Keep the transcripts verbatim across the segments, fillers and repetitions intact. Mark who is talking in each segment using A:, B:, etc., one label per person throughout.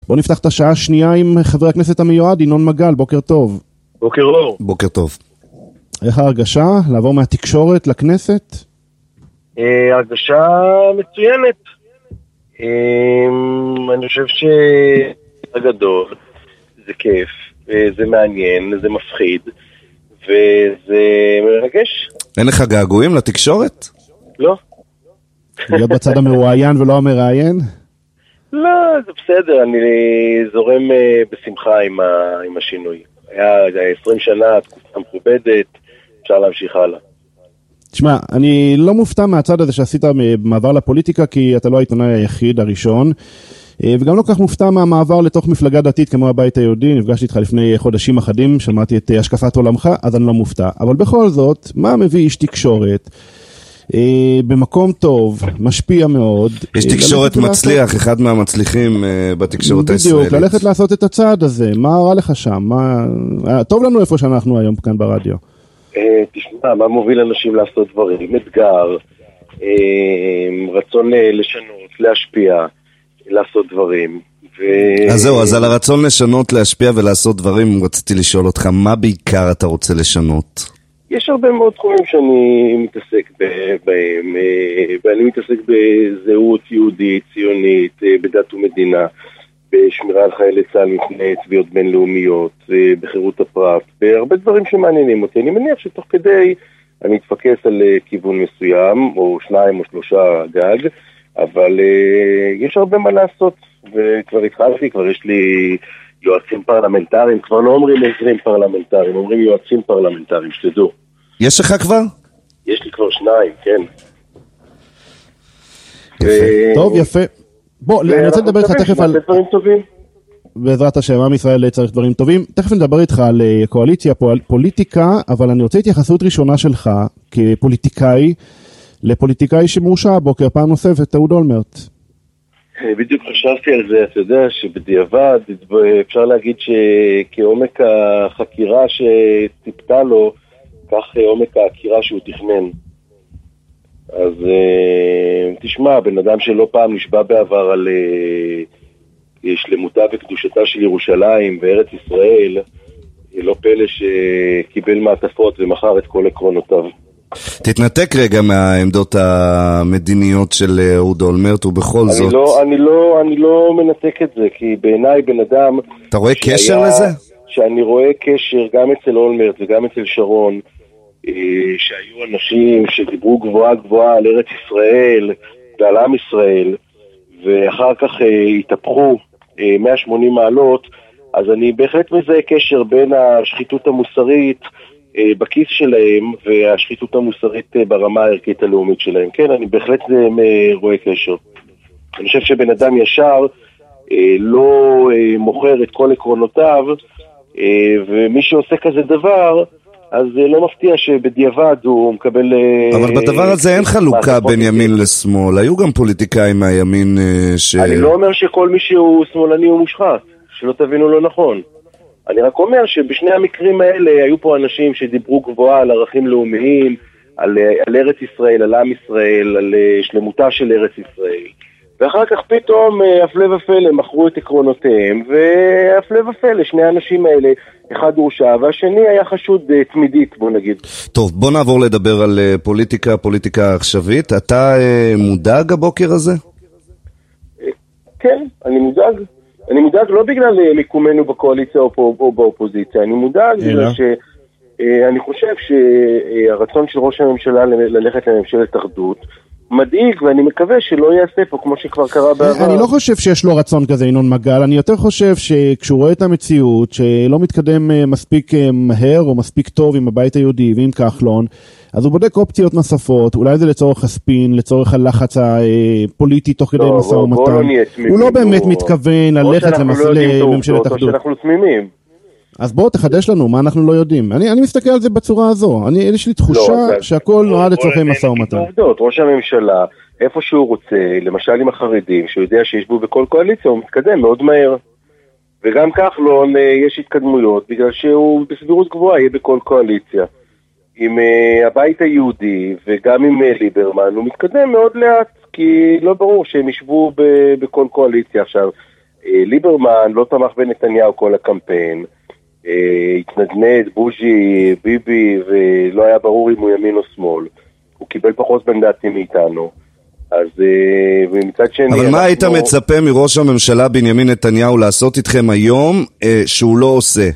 A: בואו נפתח את השעה השנייה עם חבר הכנסת המיועד, ינון מגל, בוקר טוב.
B: בוקר אור.
C: בוקר טוב.
A: איך ההרגשה לעבור מהתקשורת לכנסת?
B: הרגשה מצוינת. אני חושב שהגדול, זה כיף, זה מעניין, זה מפחיד, וזה מרגש.
C: אין לך געגועים לתקשורת?
B: לא.
A: להיות בצד המרואיין ולא המראיין?
B: לא, זה בסדר, אני זורם בשמחה עם, ה, עם השינוי. היה עשרים שנה, תקופה מכובדת, אפשר להמשיך הלאה.
A: תשמע, אני לא מופתע מהצד הזה שעשית מעבר לפוליטיקה, כי אתה לא העיתונאי היחיד הראשון, וגם לא כך מופתע מהמעבר לתוך מפלגה דתית כמו הבית היהודי. נפגשתי איתך לפני חודשים אחדים, שמעתי את השקפת עולמך, אז אני לא מופתע. אבל בכל זאת, מה מביא איש תקשורת? במקום טוב, משפיע מאוד.
C: יש תקשורת מצליח, אחד מהמצליחים בתקשורת הישראלית.
A: בדיוק, ללכת לעשות את הצעד הזה. מה רע לך שם? טוב לנו איפה שאנחנו היום כאן ברדיו.
B: תשמע, מה מוביל אנשים לעשות דברים? אתגר, רצון לשנות, להשפיע, לעשות דברים.
C: אז זהו, אז על הרצון לשנות, להשפיע ולעשות דברים, רציתי לשאול אותך, מה בעיקר אתה רוצה לשנות?
B: יש הרבה מאוד תחומים שאני מתעסק בהם, ואני מתעסק בזהות יהודית, ציונית, בדת ומדינה, בשמירה על חיילי צה"ל מפני תביעות בינלאומיות, בחירות הפרט, בהרבה דברים שמעניינים אותי. אני מניח שתוך כדי אני אתפקס על כיוון מסוים, או שניים או שלושה גג, אבל יש הרבה מה לעשות, וכבר התחלתי, כבר יש לי יועצים פרלמנטריים, כבר לא אומרים עוזרים פרלמנטריים, אומרים יועצים פרלמנטריים, שתדעו.
C: יש לך כבר?
B: יש לי כבר שניים, כן.
A: יפה. טוב, יפה. בוא, אני רוצה לדבר איתך תכף על...
B: דברים טובים.
A: בעזרת השם, עם ישראל צריך דברים טובים. תכף נדבר איתך על קואליציה, פוליטיקה, אבל אני רוצה התייחסות ראשונה שלך, כפוליטיקאי, לפוליטיקאי שמורשע הבוקר, פעם נוספת, אהוד אולמרט.
B: בדיוק חשבתי על זה, אתה יודע שבדיעבד אפשר להגיד שכעומק החקירה שטיפתה לו, כך עומק החקירה שהוא תכנן. אז תשמע, בן אדם שלא פעם נשבע בעבר על שלמותה וקדושתה של ירושלים וארץ ישראל, לא פלא שקיבל מעטפות ומחר את כל עקרונותיו.
C: תתנתק רגע מהעמדות המדיניות של אהוד אולמרט, ובכל
B: אני
C: זאת...
B: לא, אני לא, אני לא מנתק את זה, כי בעיניי בן אדם...
C: אתה רואה
B: שהיה,
C: קשר לזה?
B: שאני רואה קשר גם אצל אולמרט וגם אצל שרון, שהיו אנשים שדיברו גבוהה גבוהה על ארץ ישראל ועל עם ישראל, ואחר כך התהפכו מאה ושמונים מעלות, אז אני בהחלט מזהה קשר בין השחיתות המוסרית בכיס שלהם והשחיתות המוסרית ברמה הערכית הלאומית שלהם. כן, אני בהחלט רואה קשר. אני חושב שבן אדם ישר לא מוכר את כל עקרונותיו, ומי שעושה כזה דבר, אז לא מפתיע שבדיעבד הוא מקבל...
C: אבל בדבר הזה אין חלוקה בין ימין לשמאל. היו גם פוליטיקאים מהימין ש...
B: אני לא אומר שכל מי שהוא שמאלני הוא מושחת, שלא תבינו לא נכון. אני רק אומר שבשני המקרים האלה היו פה אנשים שדיברו גבוהה על ערכים לאומיים, על, על ארץ ישראל, על עם ישראל, על שלמותה של ארץ ישראל. ואחר כך פתאום הפלא ופלא מכרו את עקרונותיהם, והפלא ופלא, שני האנשים האלה, אחד הורשע והשני היה חשוד תמידית, בוא נגיד.
C: טוב, בוא נעבור לדבר על פוליטיקה, פוליטיקה עכשווית. אתה מודאג הבוקר הזה?
B: כן, אני מודאג. אני מודאג לא בגלל מיקומנו בקואליציה או באופוזיציה, אני מודאג בגלל שאני חושב שהרצון של ראש הממשלה ללכת לממשלת אחדות מדאיג, ואני מקווה שלא יעשה פה כמו שכבר קרה בעבר.
A: אני לא חושב שיש לו רצון כזה, ינון מגל. אני יותר חושב שכשהוא רואה את המציאות שלא מתקדם מספיק מהר או מספיק טוב עם הבית היהודי ועם כחלון, אז הוא בודק אופציות נוספות, אולי זה לצורך הספין, לצורך הלחץ הפוליטי תוך כדי משא ומתן. הוא לא באמת מתכוון ללכת לממשלת אחדות.
B: אנחנו תמימים.
A: אז בואו תחדש לנו מה אנחנו לא יודעים. אני, אני מסתכל על זה בצורה הזו. אני, יש לי תחושה לא, שהכל נועד לצורכי משא ומתן.
B: ראש הממשלה, איפה שהוא רוצה, למשל עם החרדים, שהוא יודע שיש בו בכל קואליציה, הוא מתקדם מאוד מהר. וגם כחלון יש התקדמויות, בגלל שהוא בסבירות גבוהה יהיה בכל קואליציה. עם uh, הבית היהודי וגם עם uh, ליברמן, הוא מתקדם מאוד לאט, כי לא ברור שהם ישבו ב- בכל קואליציה עכשיו. Uh, ליברמן לא תמך בנתניהו כל הקמפיין, התנדנד, בוז'י, ביבי, ולא היה ברור אם הוא ימין או שמאל. הוא קיבל פחות מנדטים מאיתנו. אז מצד שני... אבל
C: מה היית מצפה מראש הממשלה בנימין נתניהו לעשות איתכם היום שהוא לא עושה?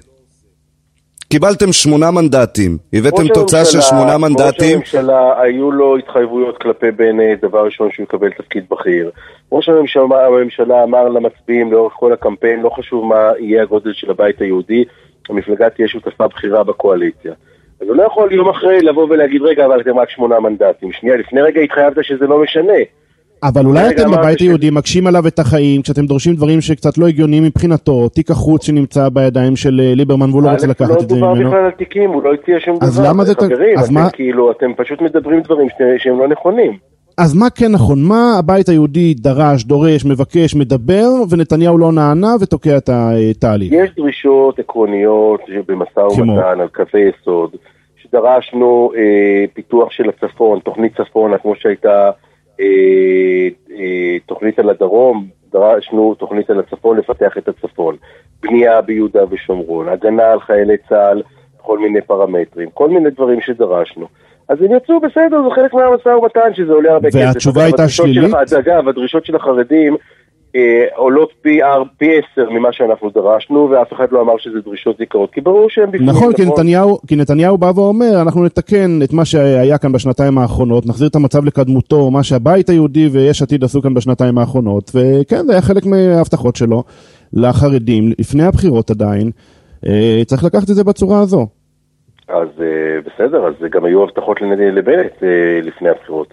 C: קיבלתם שמונה מנדטים, הבאתם תוצאה של שמונה מנדטים.
B: ראש הממשלה היו לו התחייבויות כלפי בנט, דבר ראשון שהוא יקבל תפקיד בכיר. ראש הממשלה, הממשלה אמר למצביעים לאורך כל הקמפיין, לא חשוב מה יהיה הגודל של הבית היהודי, המפלגה תהיה שותפה בחירה בקואליציה. אז הוא לא יכול יום אחרי לבוא ולהגיד, רגע, אבל אתם רק שמונה מנדטים. שנייה, לפני רגע התחייבת שזה לא משנה.
A: אבל אולי אתם בבית היהודי מקשים עליו את החיים, כשאתם דורשים דברים שקצת לא הגיוניים מבחינתו, תיק החוץ שנמצא בידיים של ליברמן, והוא לא רוצה לקחת את זה ממנו.
B: לא דובר בכלל על תיקים, הוא לא הציע שום דבר.
A: אז למה זה...
B: חברים, אתם כאילו, אתם פשוט מדברים דברים שהם לא נכונים.
A: אז מה כן נכון? מה הבית היהודי דרש, דורש, מבקש, מדבר, ונתניהו לא נענה ותוקע את התהליך?
B: יש דרישות עקרוניות במשא ומתן על קווי יסוד, שדרשנו אה, פיתוח של הצפון, תוכנית צפון, כמו שהייתה אה, אה, תוכנית על הדרום, דרשנו תוכנית על הצפון, לפתח את הצפון, בנייה ביהודה ושומרון, הגנה על חיילי צה"ל, כל מיני פרמטרים, כל מיני דברים שדרשנו. אז הם יצאו בסדר, זה חלק מהמשא ומתן, שזה עולה הרבה כסף.
A: והתשובה הייתה שלילית?
B: אגב, הדרישות של החרדים אה, עולות פי, פי עשר ממה שאנחנו דרשנו, ואף אחד לא אמר שזה דרישות יקרות, כי ברור שהם בפנים.
A: נכון, כי נתניהו, כי נתניהו בא ואומר, אנחנו נתקן את מה שהיה כאן בשנתיים האחרונות, נחזיר את המצב לקדמותו, מה שהבית היהודי ויש עתיד עשו כאן בשנתיים האחרונות, וכן, זה היה חלק מההבטחות שלו לחרדים, לפני הבחירות עדיין, אה, צריך לקחת את זה בצורה הזו.
B: אז בסדר, אז גם היו הבטחות לבנט לפני הבחירות.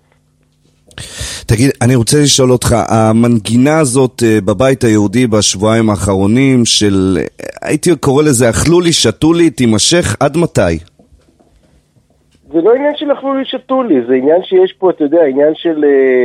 C: תגיד, אני רוצה לשאול אותך, המנגינה הזאת בבית היהודי בשבועיים האחרונים של, הייתי קורא לזה, אכלו לי, שתו לי, תימשך עד מתי?
B: זה לא עניין של אכלו לי, שתו לי, זה עניין שיש פה, אתה יודע, עניין של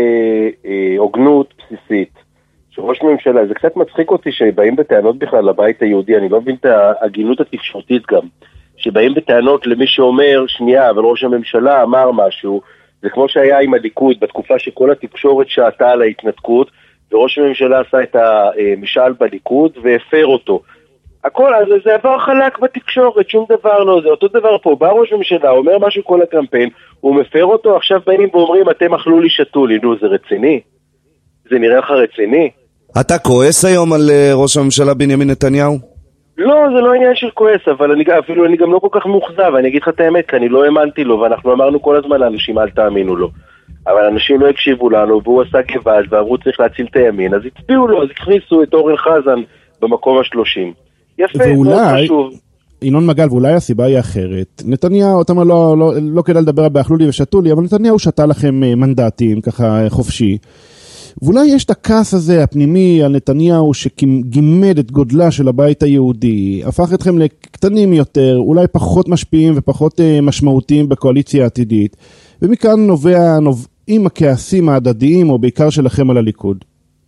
B: הוגנות בסיסית. שראש ממשלה, זה קצת מצחיק אותי שבאים בטענות בכלל לבית היהודי, אני לא מבין את ההגינות התקשורתית גם. שבאים בטענות למי שאומר, שנייה, אבל ראש הממשלה אמר משהו, זה כמו שהיה עם הליכוד, בתקופה שכל התקשורת שעתה על ההתנתקות, וראש הממשלה עשה את המשאל בליכוד, והפר אותו. הכל, אז זה עבר חלק בתקשורת, שום דבר לא, זה אותו דבר פה, בא ראש הממשלה, אומר משהו כל הקמפיין, הוא מפר אותו, עכשיו באים ואומרים, אתם אכלו לי, שתו לי, נו, זה רציני? זה נראה לך רציני?
C: אתה כועס היום על ראש הממשלה בנימין נתניהו?
B: לא, זה לא עניין של כועס, אבל אני, אפילו אני גם לא כל כך מוחזב, אני אגיד לך את האמת, כי אני לא האמנתי לו, ואנחנו אמרנו כל הזמן לאנשים, אל תאמינו לו. אבל אנשים לא הקשיבו לנו, והוא עשה גבעת, ואמרו צריך להציל את הימין, אז הצביעו לו, אז הכניסו את אורן חזן במקום השלושים. יפה, מאוד חשוב.
A: ינון מגל, ואולי הסיבה היא אחרת. נתניהו, אתה אומר, לא, לא, לא כדאי לדבר באכלו לי ושתו לי, אבל נתניהו שתה לכם מנדטים, ככה חופשי. ואולי יש את הכעס הזה הפנימי על נתניהו שגימד את גודלה של הבית היהודי, הפך אתכם לקטנים יותר, אולי פחות משפיעים ופחות משמעותיים בקואליציה העתידית, ומכאן נובע, נובעים הכעסים ההדדיים, או בעיקר שלכם על הליכוד.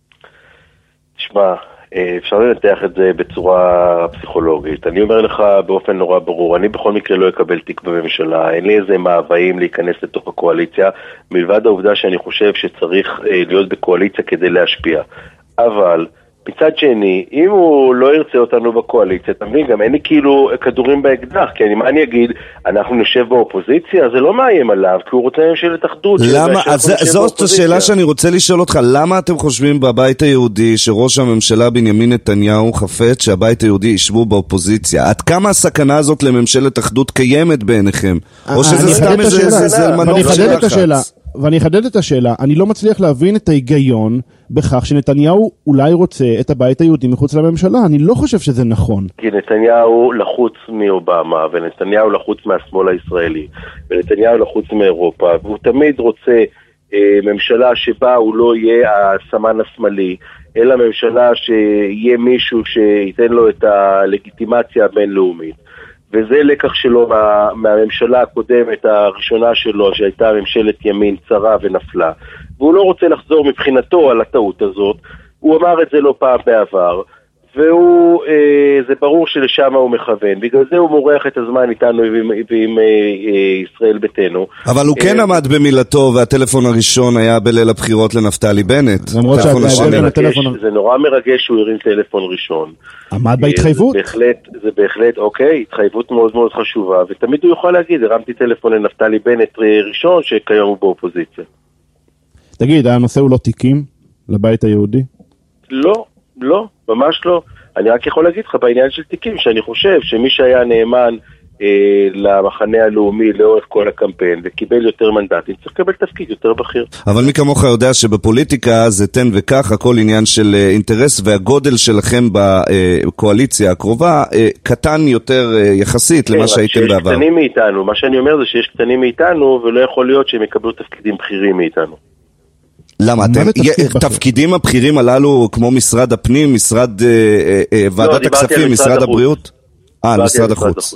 B: תשמע, אפשר לנתח את זה בצורה פסיכולוגית. אני אומר לך באופן נורא ברור, אני בכל מקרה לא אקבל תיק בממשלה, אין לי איזה מאוויים להיכנס לתוך הקואליציה, מלבד העובדה שאני חושב שצריך להיות בקואליציה כדי להשפיע. אבל מצד שני, אם הוא לא ירצה אותנו בקואליציה, אתה מבין, גם אין לי כאילו כדורים באקדח, כי אני, מה אני אגיד, אנחנו נשב באופוזיציה, זה לא מאיים עליו, כי הוא רוצה ממשלת אחדות.
C: למה? אז זאת השאלה שאני רוצה לשאול אותך, למה אתם חושבים בבית היהודי שראש הממשלה בנימין נתניהו חפץ שהבית היהודי ישבו באופוזיציה? עד כמה הסכנה הזאת לממשלת אחדות קיימת בעיניכם? או שזה סתם איזה מנוף של לחץ?
A: ואני אחדד את השאלה, אני לא מצליח להבין את ההיגיון בכך שנתניהו אולי רוצה את הבית היהודי מחוץ לממשלה, אני לא חושב שזה נכון.
B: כי נתניהו לחוץ מאובמה, ונתניהו לחוץ מהשמאל הישראלי, ונתניהו לחוץ מאירופה, והוא תמיד רוצה אה, ממשלה שבה הוא לא יהיה הסמן השמאלי, אלא ממשלה שיהיה מישהו שייתן לו את הלגיטימציה הבינלאומית. וזה לקח שלו מה, מהממשלה הקודמת הראשונה שלו, שהייתה ממשלת ימין צרה ונפלה. והוא לא רוצה לחזור מבחינתו על הטעות הזאת. הוא אמר את זה לא פעם בעבר. והוא, אה, זה ברור שלשם הוא מכוון, בגלל זה הוא מורח את הזמן איתנו ועם, ועם אה, אה, ישראל ביתנו.
C: אבל הוא כן אה, עמד במילתו, והטלפון הראשון היה בליל הבחירות לנפתלי בנט.
A: למרות
B: שהטלפון... זה נורא מרגש שהוא הרים טלפון ראשון.
A: עמד בהתחייבות?
B: זה בהחלט, זה בהחלט, אוקיי, התחייבות מאוד מאוד חשובה, ותמיד הוא יוכל להגיד, הרמתי טלפון לנפתלי בנט ראשון, שכיום הוא באופוזיציה. תגיד,
A: הנושא הוא לא תיקים לבית היהודי?
B: לא, לא, ממש לא. אני רק יכול להגיד לך בעניין של תיקים, שאני חושב שמי שהיה נאמן אה, למחנה הלאומי לאורך כל הקמפיין וקיבל יותר מנדטים, צריך לקבל תפקיד יותר בכיר.
C: אבל מי כמוך יודע שבפוליטיקה זה תן וכך, הכל עניין של אה, אינטרס, והגודל שלכם בקואליציה הקרובה אה, קטן יותר אה, יחסית כן, למה שהייתם בעבר.
B: קטנים מאיתנו, מה שאני אומר זה שיש קטנים מאיתנו, ולא יכול להיות שהם יקבלו תפקידים בכירים מאיתנו.
C: למה? תפקידים הבכירים הללו כמו משרד הפנים, משרד ועדת הכספים, משרד הבריאות? אה, משרד החוץ.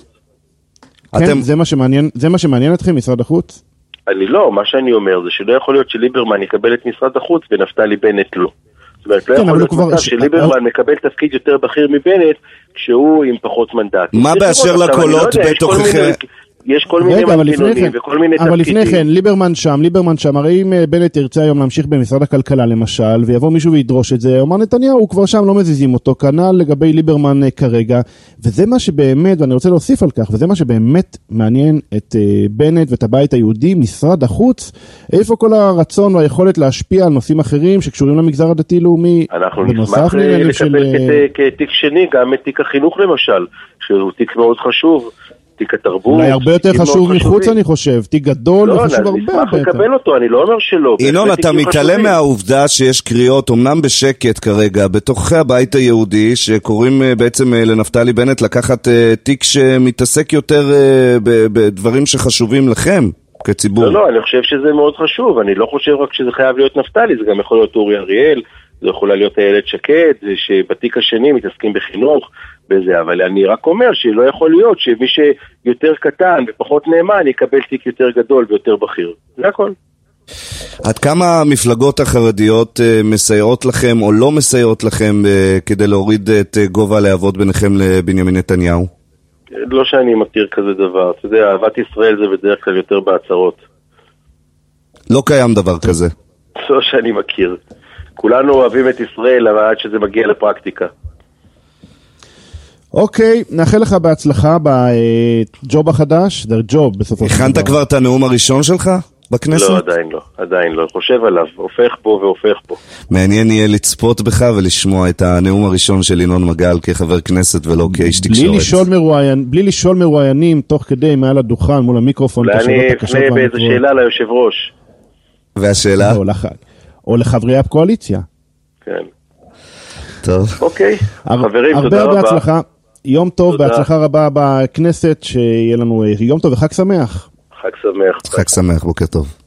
A: כן, זה מה שמעניין, זה מה שמעניין אתכם, משרד החוץ?
B: אני לא, מה שאני אומר זה שלא יכול להיות שליברמן יקבל את משרד החוץ ונפתלי בנט לא. זאת אומרת, לא יכול להיות מצב שליברמן מקבל תפקיד יותר בכיר מבנט כשהוא עם פחות מנדט.
C: מה באשר לקולות בתוככם?
B: יש כל מיני מנגנונים וכל מיני תפקידים.
A: אבל לפני כן, ליברמן שם, ליברמן שם, הרי אם בנט ירצה היום להמשיך במשרד הכלכלה למשל, ויבוא מישהו וידרוש את זה, אומר נתניהו, הוא כבר שם לא מזיזים אותו, כנ"ל לגבי ליברמן כרגע, וזה מה שבאמת, ואני רוצה להוסיף על כך, וזה מה שבאמת מעניין את בנט ואת הבית היהודי, משרד החוץ, איפה כל הרצון והיכולת להשפיע על נושאים אחרים שקשורים למגזר הדתי-לאומי?
B: אנחנו נשמח לקבל כתיק שני, גם את תיק החינוך למשל, שהוא תיק מאוד חשוב. תיק התרבות.
A: אולי הרבה יותר חשוב מחוץ אני חושב, תיק גדול וחשוב הרבה יותר.
B: לא, אני אשמח לקבל אותו, אני לא אומר שלא.
C: ינון, אתה מתעלם מהעובדה שיש קריאות, אמנם בשקט כרגע, בתוך הבית היהודי, שקוראים בעצם לנפתלי בנט לקחת תיק שמתעסק יותר בדברים שחשובים לכם, כציבור.
B: לא, לא, אני חושב שזה מאוד חשוב, אני לא חושב רק שזה חייב להיות נפתלי, זה גם יכול להיות אורי אריאל, זה יכולה להיות איילת שקד, שבתיק השני מתעסקים בחינוך, בזה, אבל אני רק אומר שלא יכול להיות שמי שיותר קטן ופחות נאמן יקבל תיק יותר גדול ויותר בכיר. זה הכל.
C: עד כמה המפלגות החרדיות מסייעות לכם או לא מסייעות לכם כדי להוריד את גובה הלהבות ביניכם לבנימין נתניהו?
B: לא שאני מכיר כזה דבר. אתה יודע, אהבת ישראל זה בדרך כלל יותר בהצהרות.
C: לא קיים דבר כזה.
B: לא שאני מכיר. כולנו אוהבים את ישראל, אבל עד שזה מגיע לפרקטיקה.
A: אוקיי, נאחל לך בהצלחה בג'וב החדש, זה ג'וב בסופו של דבר.
C: הכנת כבר את הנאום הראשון שלך בכנסת?
B: לא, עדיין לא, עדיין לא, חושב עליו, הופך בו והופך בו.
C: מעניין יהיה לצפות בך ולשמוע את הנאום הראשון של ינון מגל כחבר כנסת ולא כאיש תקשורת.
A: בלי לשאול מרואיין, בלי לשאול מרואיינים תוך כדי מעל הדוכן מול המיקרופון.
B: ואני אפנה באיזו שאלה ליושב ראש.
C: והשאלה?
A: או לחברי הקואליציה.
B: כן.
C: טוב.
B: אוקיי, חברים, תודה רבה.
A: הרבה בהצלחה. יום טוב, בהצלחה רבה בכנסת, שיהיה לנו יום טוב וחג שמח.
B: חג שמח.
C: חג שמח, בוקר טוב.